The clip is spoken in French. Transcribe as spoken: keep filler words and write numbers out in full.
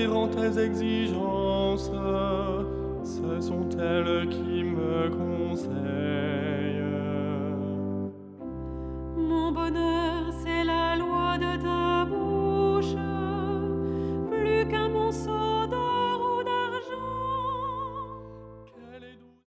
rempliront tes exigences. Ce sont elles qui me conseillent. Mon bonheur